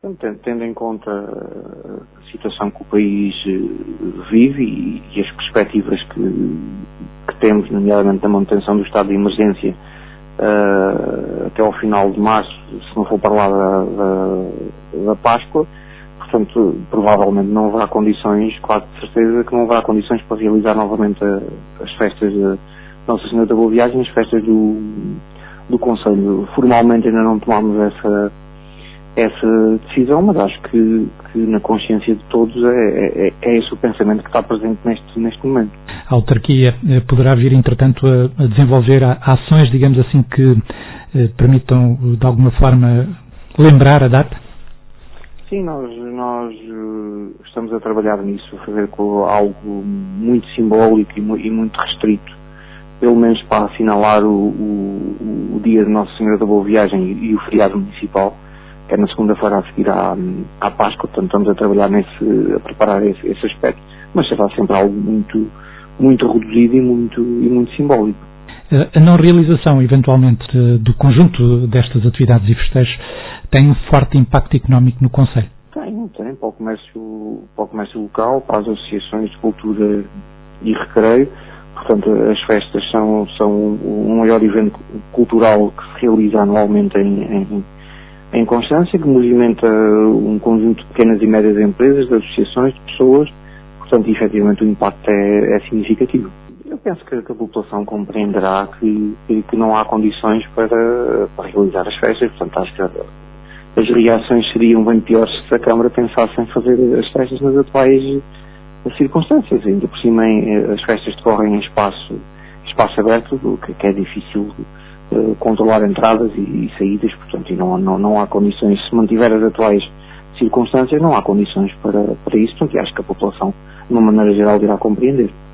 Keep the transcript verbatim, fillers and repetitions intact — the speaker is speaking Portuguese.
Portanto, tendo em conta a situação que o país vive e, e as perspectivas que, que temos, nomeadamente da manutenção do estado de emergência uh, até ao final de março, se não for para lá da, da, da Páscoa, portanto, provavelmente não haverá condições, quase de certeza que não haverá condições para realizar novamente a, as festas de Nossa Senhora da Boa Viagem, as festas do, do Conselho. Formalmente ainda não tomámos essa essa decisão, mas acho que, que na consciência de todos é, é, é esse o pensamento que está presente neste, neste momento. A autarquia eh, poderá vir, entretanto, a, a desenvolver a, ações, digamos assim, que eh, permitam, de alguma forma, lembrar a data? Sim, nós, nós uh, estamos a trabalhar nisso, a fazer com algo muito simbólico e, mu e muito restrito, pelo menos para assinalar o, o, o dia de Nossa Senhora da Boa Viagem e, e o feriado municipal, que é na segunda-feira a seguir à, à Páscoa. Portanto, estamos a trabalhar nesse, a preparar esse, esse aspecto, mas será sempre algo muito, muito reduzido e muito, e muito simbólico. A não realização, eventualmente, do conjunto destas atividades e festejos tem um forte impacto económico no concelho? Tem, tem, para o comércio, para o comércio local, para as associações de cultura e recreio. Portanto, as festas são, são o maior evento cultural que se realiza anualmente em, em em Constância, que movimenta um conjunto de pequenas e médias empresas, de associações, de pessoas. Portanto, efetivamente, o impacto é, é significativo. Eu penso que, que a população compreenderá que, que, que não há condições para, para realizar as festas. Portanto, acho que as reações seriam bem piores se a Câmara pensasse em fazer as festas nas atuais circunstâncias. Ainda por cima, as festas decorrem em espaço, espaço aberto, o que, que é difícil Uh, controlar entradas e, e saídas, portanto, e não, não, não há condições, se mantiver as atuais circunstâncias, não há condições para, para isso, portanto, e acho que a população, de uma maneira geral, irá compreender.